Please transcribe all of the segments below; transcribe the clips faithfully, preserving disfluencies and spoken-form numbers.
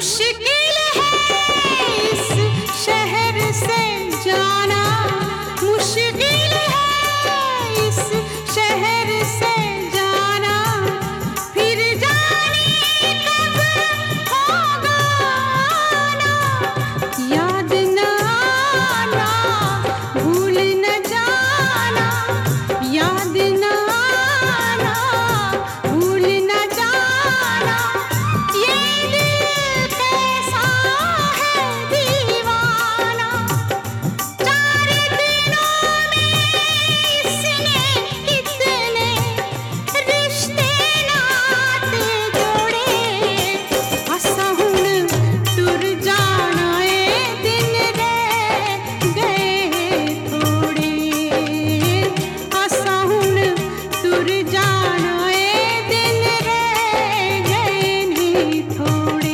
मुश्किल है इस शहर से जाना, मुश्किल है इस शहर से जाना, फिर जाने कब होगा आना, याद न आना, भूल न जाना, याद न आना, भूल न जाना, ये दिल कैसा है दीवाना, चार दिनों में इसने कितने रिश्ते नाते जोड़े, असा हुण तुर जाना ए दिन रह गए थोड़े, असा हुण तुर जाना ए दिन रह गए नी थोड़े।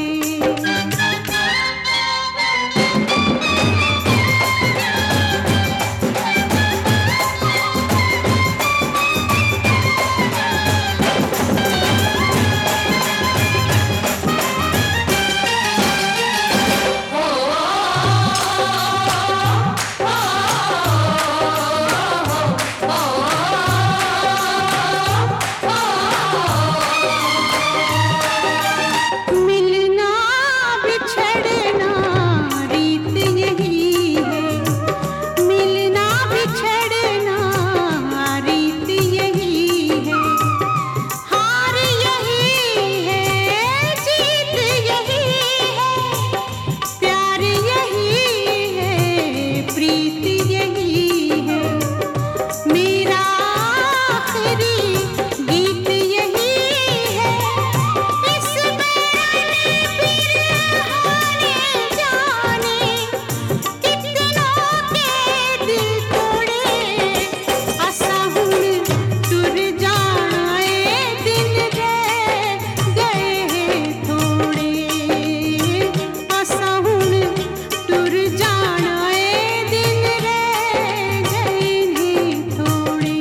मिलना बिछड़ना रीत यही है, मिलना बिछड़ना रीत यही है, हार यही है, जीत यही है, प्यार यही है, प्रीत यही है, मेरा आखिरी गीत यही है, इसमें आने जाने कितनों के दिल तोड़े, असा हुण तुर जाना ए दिन रह गए थोड़े, असा हुण तुर जाना ए दिन रह गए नी थोड़े।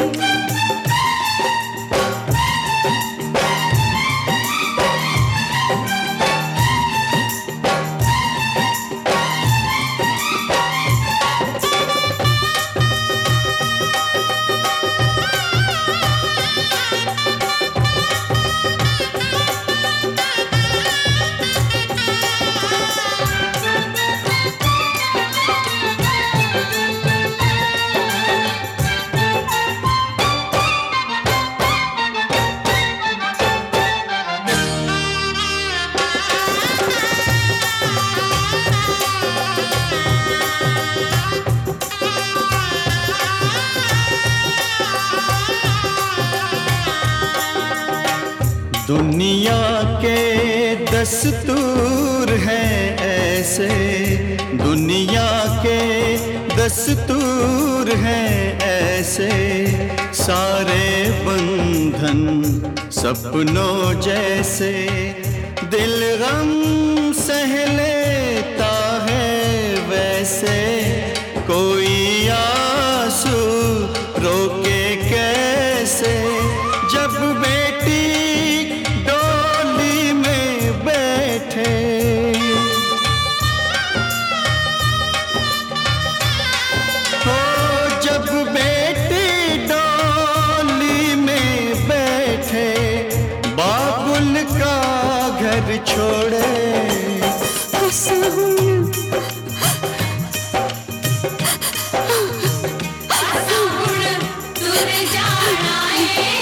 दुनिया के दस्तूर हैं ऐसे, दुनिया के दस्तूर हैं ऐसे, सारे बंधन सपनों जैसे, दिल गम सह लेता है वैसे, कोई आंसू रोके कैसे, जब बेटी डोली में बैठे, हो जब बेटी डोली में बैठे, बाबुल का घर छोड़े, असा हुण तुर जाना ए